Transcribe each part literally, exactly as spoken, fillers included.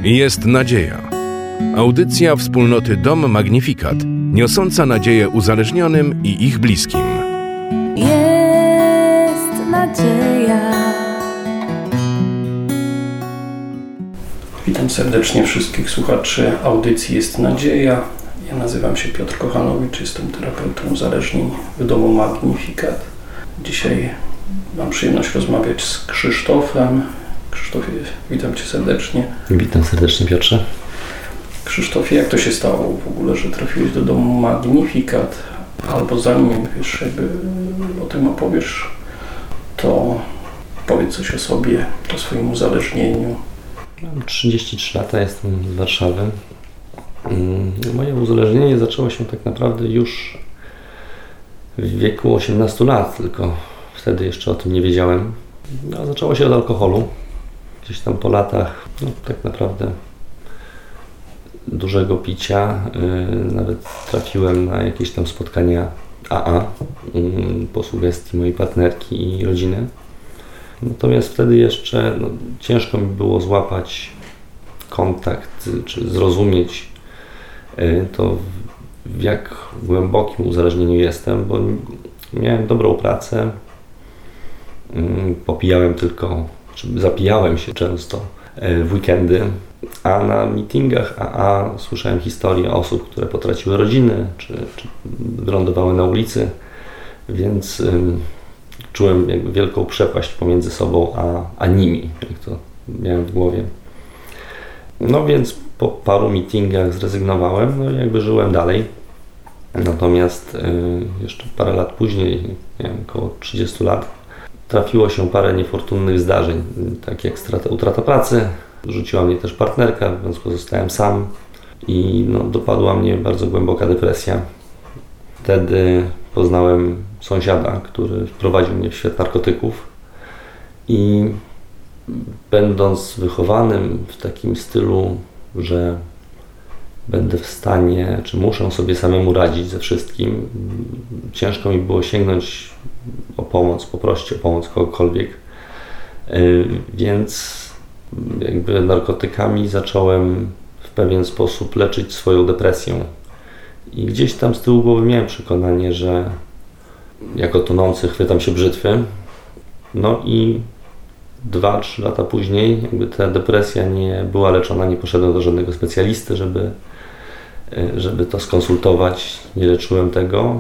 Jest nadzieja. Audycja wspólnoty Dom Magnificat, niosąca nadzieję uzależnionym i ich bliskim. Jest nadzieja. Witam serdecznie wszystkich słuchaczy audycji Jest Nadzieja. Ja nazywam się Piotr Kochanowicz, jestem terapeutą uzależnień w Domu Magnificat. Dzisiaj mam przyjemność rozmawiać z Krzysztofem. Krzysztofie, witam Cię serdecznie. Witam serdecznie, Piotrze. Krzysztofie, jak to się stało w ogóle, że trafiłeś do Domu Magnificat? Albo zanim wiesz, jakby o tym opowiesz, to powiedz coś o sobie, o swoim uzależnieniu. Mam trzydzieści trzy lata, jestem z Warszawy. Moje uzależnienie zaczęło się tak naprawdę już w wieku osiemnastu lat, tylko wtedy jeszcze o tym nie wiedziałem. No, zaczęło się od alkoholu. Gdzieś tam po latach, no, tak naprawdę dużego picia, yy, nawet trafiłem na jakieś tam spotkania A A yy, po sugestii mojej partnerki i rodziny. Natomiast wtedy jeszcze no, ciężko mi było złapać kontakt, czy zrozumieć yy, to, w jak głębokim uzależnieniu jestem, bo miałem dobrą pracę, yy, popijałem tylko, czy zapijałem się często w weekendy, a na meetingach A A słyszałem historie osób, które potraciły rodziny, czy, czy wylądowały na ulicy, więc ym, czułem jakby wielką przepaść pomiędzy sobą a, a nimi, jak to miałem w głowie. No więc po paru meetingach zrezygnowałem, no i jakby żyłem dalej. Natomiast y, jeszcze parę lat później, miałem około trzydziestu lat, trafiło się parę niefortunnych zdarzeń, tak jak strata, utrata pracy, rzuciła mnie też partnerka, więc pozostałem sam i no, dopadła mnie bardzo głęboka depresja. Wtedy poznałem sąsiada, który wprowadził mnie w świat narkotyków i będąc wychowanym w takim stylu, że będę w stanie, czy muszę sobie samemu radzić ze wszystkim, ciężko mi było sięgnąć o pomoc, poprosić o pomoc kogokolwiek, więc jakby narkotykami zacząłem w pewien sposób leczyć swoją depresję i gdzieś tam z tyłu głowy miałem przekonanie, że jako tonący chwytam się brzytwy, no i dwa, trzy lata później jakby ta depresja nie była leczona, nie poszedłem do żadnego specjalisty, żeby żeby to skonsultować, nie leczyłem tego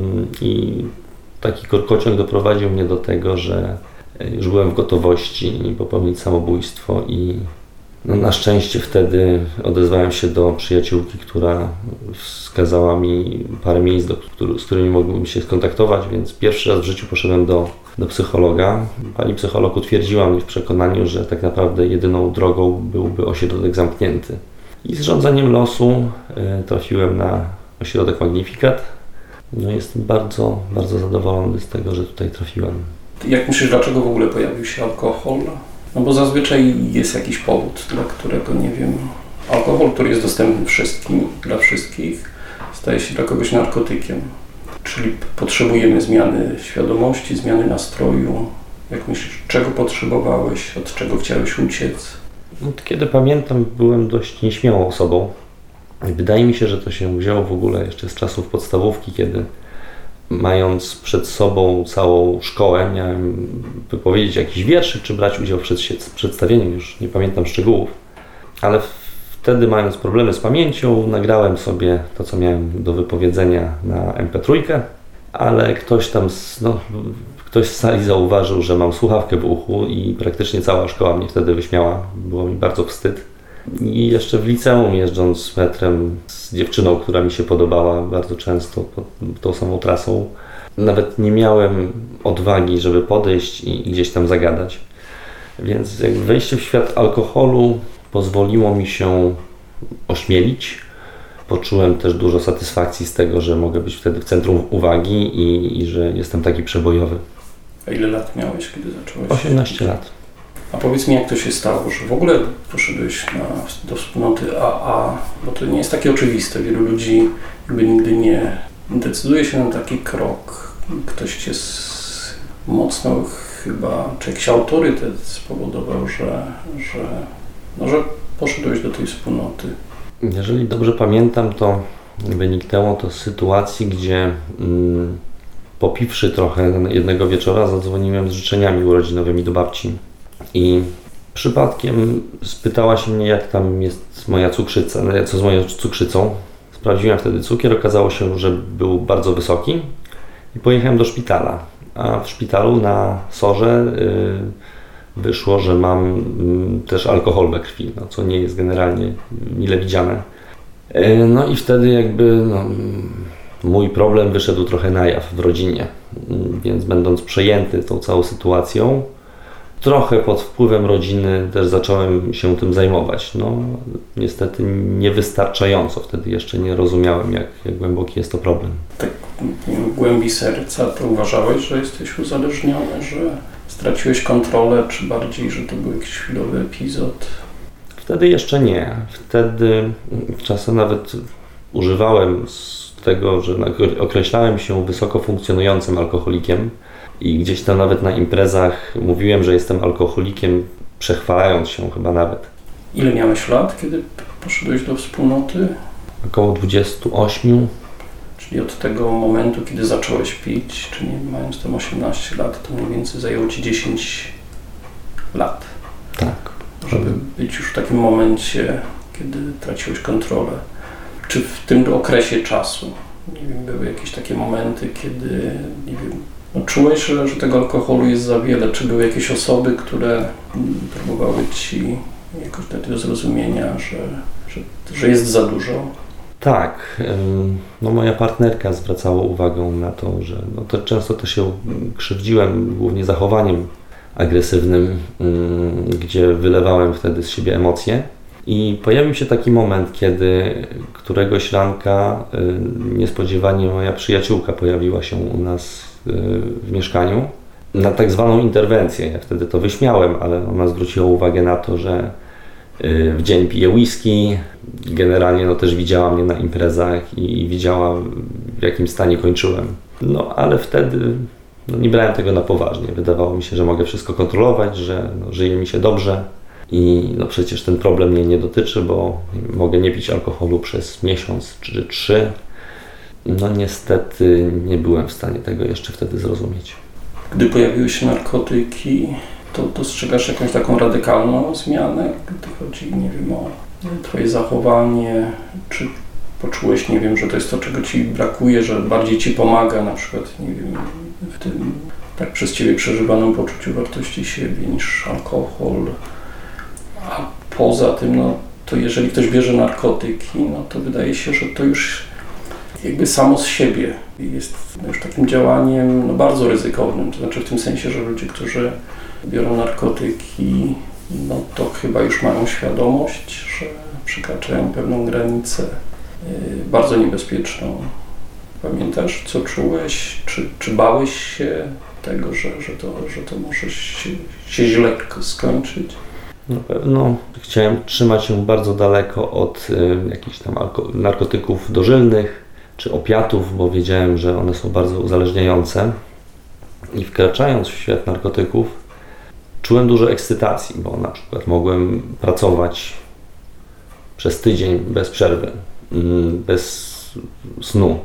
i taki korkociąg doprowadził mnie do tego, że już byłem w gotowości popełnić samobójstwo i no na szczęście wtedy odezwałem się do przyjaciółki, która wskazała mi parę miejsc, do, który, z którymi mogłem się skontaktować, więc pierwszy raz w życiu poszedłem do, do psychologa. Pani psycholog utwierdziła mnie w przekonaniu, że tak naprawdę jedyną drogą byłby ośrodek zamknięty. I z rządzeniem losu y, trafiłem na ośrodek Magnificat. No jestem bardzo, bardzo zadowolony z tego, że tutaj trafiłem. Jak myślisz, dlaczego w ogóle pojawił się alkohol? No bo zazwyczaj jest jakiś powód, dla którego, nie wiem, alkohol, który jest dostępny wszystkim, dla wszystkich, staje się dla kogoś narkotykiem. Czyli potrzebujemy zmiany świadomości, zmiany nastroju. Jak myślisz, czego potrzebowałeś, od czego chciałeś uciec? Od kiedy pamiętam, byłem dość nieśmiałą osobą. Wydaje mi się, że to się wzięło w ogóle jeszcze z czasów podstawówki, kiedy mając przed sobą całą szkołę, miałem wypowiedzieć jakiś wierszyk, czy brać udział w przedstawieniu, już nie pamiętam szczegółów. Ale wtedy, mając problemy z pamięcią, nagrałem sobie to, co miałem do wypowiedzenia na em pe trzy, ale ktoś tam, no, ktoś z sali zauważył, że mam słuchawkę w uchu i praktycznie cała szkoła mnie wtedy wyśmiała. Było mi bardzo wstyd. I jeszcze w liceum, jeżdżąc metrem z dziewczyną, która mi się podobała bardzo często pod tą samą trasą, nawet nie miałem odwagi, żeby podejść i gdzieś tam zagadać. Więc jakby wejście w świat alkoholu pozwoliło mi się ośmielić. Poczułem też dużo satysfakcji z tego, że mogę być wtedy w centrum uwagi i, i że jestem taki przebojowy. A ile lat miałeś, kiedy zacząłeś? osiemnaście lat. A powiedz mi, jak to się stało, że w ogóle poszedłeś na, do wspólnoty A A, bo to nie jest takie oczywiste. Wielu ludzi jakby nigdy nie decyduje się na taki krok. Ktoś cię z, mocno chyba, czy jakiś autorytet spowodował, że, że, no, że poszedłeś do tej wspólnoty? Jeżeli dobrze pamiętam, to wyniknęło to z sytuacji, gdzie mm, popiwszy trochę jednego wieczora, zadzwoniłem z życzeniami urodzinowymi do babci i przypadkiem spytała się mnie, jak tam jest moja cukrzyca, co z moją cukrzycą. Sprawdziłem wtedy cukier, okazało się, że był bardzo wysoki i pojechałem do szpitala, a w szpitalu na sorze yy, wyszło, że mam yy, też alkohol we krwi, no, co nie jest generalnie mile widziane. Yy, no i wtedy jakby no, mój problem wyszedł trochę na jaw w rodzinie, yy, więc będąc przejęty tą całą sytuacją, trochę pod wpływem rodziny też zacząłem się tym zajmować. No, niestety niewystarczająco. Wtedy jeszcze nie rozumiałem, jak, jak głęboki jest to problem. Tak w głębi serca to uważałeś, że jesteś uzależniony, że straciłeś kontrolę, czy bardziej, że to był jakiś chwilowy epizod? Wtedy jeszcze nie. Wtedy czasem nawet używałem z tego, że określałem się wysoko funkcjonującym alkoholikiem. I gdzieś tam nawet na imprezach mówiłem, że jestem alkoholikiem, przechwalając się chyba nawet. Ile miałeś lat, kiedy poszedłeś do wspólnoty? Około dwadzieścia osiem. Czyli od tego momentu, kiedy zacząłeś pić, czyli mając tam osiemnaście lat, to mniej więcej zajęło Ci dziesięć lat. Tak. Żeby być już w takim momencie, kiedy traciłeś kontrolę. Czy w tym okresie czasu, nie wiem, były jakieś takie momenty, kiedy, nie wiem, no czułeś, że, że tego alkoholu jest za wiele? Czy były jakieś osoby, które próbowały Ci jakoś dać do zrozumienia, że, że, że jest za dużo? Tak. No moja partnerka zwracała uwagę na to, że no to często też się krzywdziłem, głównie zachowaniem agresywnym, gdzie wylewałem wtedy z siebie emocje. I pojawił się taki moment, kiedy któregoś ranka niespodziewanie moja przyjaciółka pojawiła się u nas w mieszkaniu na tak zwaną interwencję. Ja wtedy to wyśmiałem, ale ona zwróciła uwagę na to, że w dzień piję whisky. Generalnie no też widziała mnie na imprezach i widziała, w jakim stanie kończyłem. No ale wtedy no, nie brałem tego na poważnie. Wydawało mi się, że mogę wszystko kontrolować, że no, żyje mi się dobrze i no przecież ten problem mnie nie dotyczy, bo mogę nie pić alkoholu przez miesiąc czy trzy. No niestety nie byłem w stanie tego jeszcze wtedy zrozumieć. Gdy pojawiły się narkotyki, to dostrzegasz jakąś taką radykalną zmianę, gdy chodzi, nie wiem, o Twoje zachowanie, czy poczułeś, nie wiem, że to jest to, czego Ci brakuje, że bardziej Ci pomaga na przykład, nie wiem, w tym tak przez Ciebie przeżywanym poczuciu wartości siebie niż alkohol, a poza tym, no to jeżeli ktoś bierze narkotyki, no to wydaje się, że to już jakby samo z siebie jest już takim działaniem no, bardzo ryzykownym, to znaczy w tym sensie, że ludzie, którzy biorą narkotyki, no to chyba już mają świadomość, że przekraczają pewną granicę yy, bardzo niebezpieczną. Pamiętasz, co czułeś? Czy, czy bałeś się tego, że, że, to, że to może się, się źle skończyć? Na pewno chciałem trzymać się bardzo daleko od y, jakichś tam alko- narkotyków dożylnych czy opiatów, bo wiedziałem, że one są bardzo uzależniające. I wkraczając w świat narkotyków, czułem dużo ekscytacji, bo na przykład mogłem pracować przez tydzień bez przerwy, bez snu.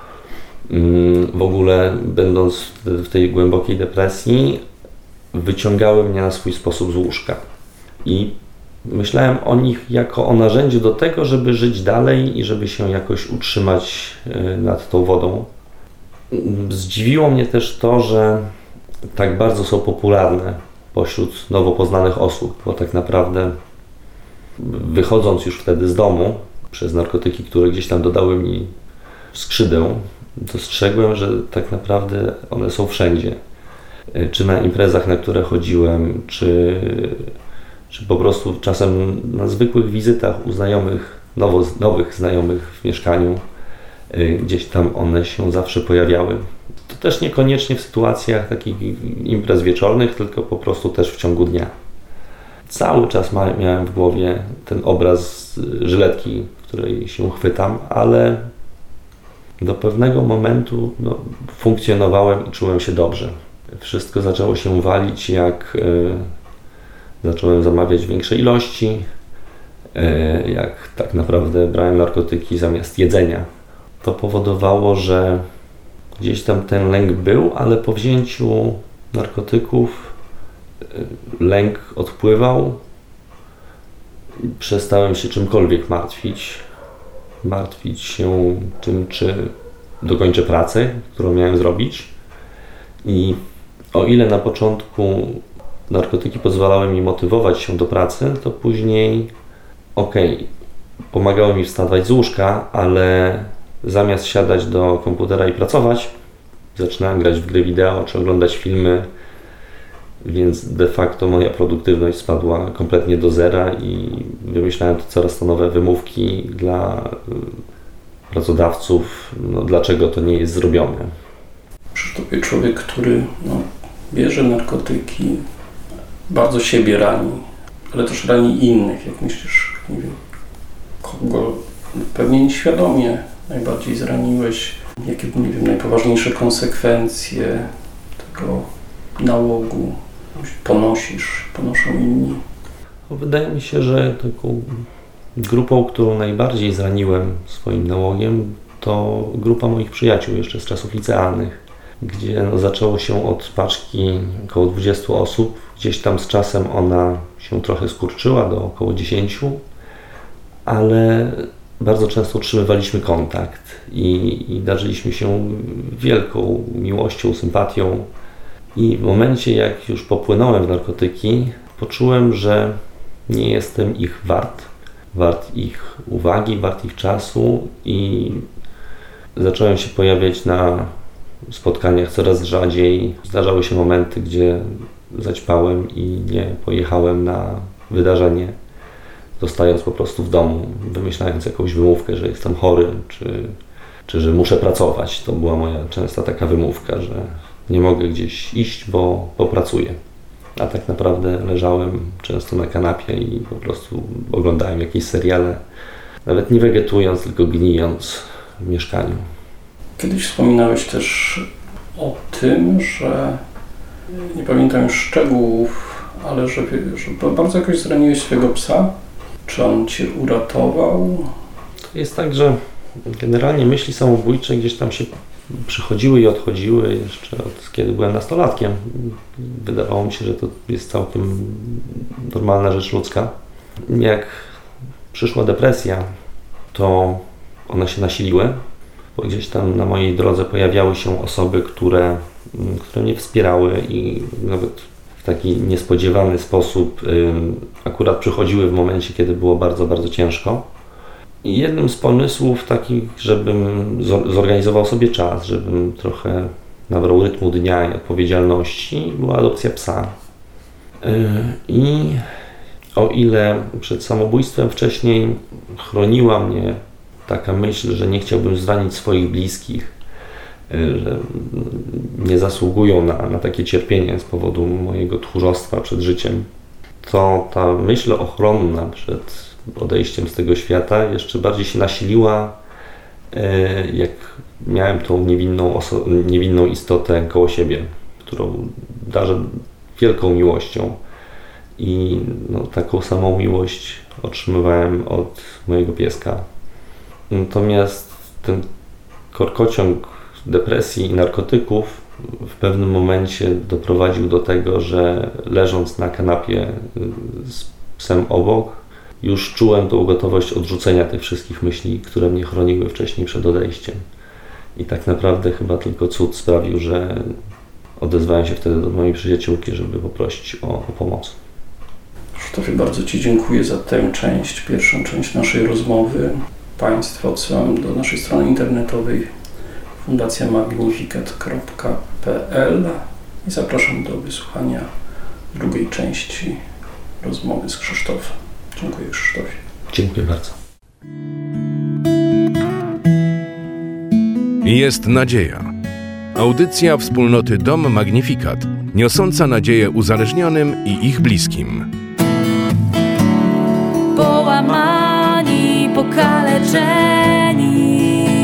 W ogóle będąc w tej głębokiej depresji, wyciągały mnie na swój sposób z łóżka. I myślałem o nich jako o narzędziu do tego, żeby żyć dalej i żeby się jakoś utrzymać nad tą wodą. Zdziwiło mnie też to, że tak bardzo są popularne pośród nowo poznanych osób, bo tak naprawdę wychodząc już wtedy z domu przez narkotyki, które gdzieś tam dodały mi skrzydeł, dostrzegłem, że tak naprawdę one są wszędzie. Czy na imprezach, na które chodziłem, czy, czy po prostu czasem na zwykłych wizytach u znajomych, nowo, nowych znajomych w mieszkaniu, gdzieś tam one się zawsze pojawiały. To też niekoniecznie w sytuacjach takich imprez wieczornych, tylko po prostu też w ciągu dnia. Cały czas miałem w głowie ten obraz żyletki, której się chwytam, ale do pewnego momentu no, funkcjonowałem i czułem się dobrze. Wszystko zaczęło się walić, jak y, zacząłem zamawiać większe ilości, jak tak naprawdę brałem narkotyki zamiast jedzenia. To powodowało, że gdzieś tam ten lęk był, ale po wzięciu narkotyków lęk odpływał. Przestałem się czymkolwiek martwić. Martwić się tym, czy dokończę pracę, którą miałem zrobić. I o ile na początku narkotyki pozwalały mi motywować się do pracy, to później okej, okay, pomagały mi wstawać z łóżka, ale zamiast siadać do komputera i pracować, zaczynałem grać w gry wideo czy oglądać filmy, więc de facto moja produktywność spadła kompletnie do zera i wymyślałem to coraz to nowe wymówki dla pracodawców, no, dlaczego to nie jest zrobione. Krzysztofie, człowiek, który no, bierze narkotyki, bardzo siebie rani, ale też rani innych, jak myślisz, nie wiem, kogo pewnie nieświadomie najbardziej zraniłeś, jakie, nie wiem, najpoważniejsze konsekwencje tego nałogu ponosisz, ponoszą inni? Wydaje mi się, że taką grupą, którą najbardziej zraniłem swoim nałogiem, to grupa moich przyjaciół jeszcze z czasów licealnych, gdzie no, zaczęło się od paczki około dwudziestu osób. Gdzieś tam z czasem ona się trochę skurczyła do około dziesięciu, ale bardzo często utrzymywaliśmy kontakt i, i darzyliśmy się wielką miłością, sympatią. I w momencie, jak już popłynąłem w narkotyki, poczułem, że nie jestem ich wart, wart ich uwagi, wart ich czasu i zacząłem się pojawiać na spotkaniach coraz rzadziej. Zdarzały się momenty, gdzie zaćpałem i nie pojechałem na wydarzenie, zostając po prostu w domu, wymyślając jakąś wymówkę, że jestem chory, czy, czy że muszę pracować. To była moja częsta taka wymówka, że nie mogę gdzieś iść, bo popracuję. A tak naprawdę leżałem często na kanapie i po prostu oglądałem jakieś seriale, nawet nie wegetując, tylko gnijąc w mieszkaniu. Kiedyś wspominałeś też o tym, że nie pamiętam już szczegółów, ale że, że bardzo jakoś zraniłeś swojego psa. Czy on cię uratował? To jest tak, że generalnie myśli samobójcze gdzieś tam się przychodziły i odchodziły jeszcze od kiedy byłem nastolatkiem. Wydawało mi się, że to jest całkiem normalna rzecz ludzka. Jak przyszła depresja, to one się nasiliły, bo gdzieś tam na mojej drodze pojawiały się osoby, które, które mnie wspierały i nawet w taki niespodziewany sposób akurat przychodziły w momencie, kiedy było bardzo, bardzo ciężko. I jednym z pomysłów takich, żebym zorganizował sobie czas, żebym trochę nabrał rytmu dnia i odpowiedzialności, była adopcja psa. I o ile przed samobójstwem wcześniej chroniła mnie taka myśl, że nie chciałbym zranić swoich bliskich, że nie zasługują na, na takie cierpienie z powodu mojego tchórzostwa przed życiem, to ta myśl ochronna przed odejściem z tego świata jeszcze bardziej się nasiliła, jak miałem tą niewinną, oso- niewinną istotę koło siebie, którą darzę wielką miłością i no, taką samą miłość otrzymywałem od mojego pieska. Natomiast ten korkociąg depresji i narkotyków w pewnym momencie doprowadził do tego, że leżąc na kanapie z psem obok, już czułem tą gotowość odrzucenia tych wszystkich myśli, które mnie chroniły wcześniej przed odejściem. I tak naprawdę chyba tylko cud sprawił, że odezwałem się wtedy do mojej przyjaciółki, żeby poprosić o, o pomoc. Krzysztofie, bardzo Ci dziękuję za tę część, pierwszą część naszej rozmowy. Państwa odsyłam do naszej strony internetowej fundacja magnificat kropka p l i zapraszam do wysłuchania drugiej części rozmowy z Krzysztofem. Dziękuję, Krzysztofie. Dziękuję bardzo. Jest nadzieja. Audycja wspólnoty Dom Magnificat, niosąca nadzieję uzależnionym i ich bliskim. Połamani, pokaleczeni,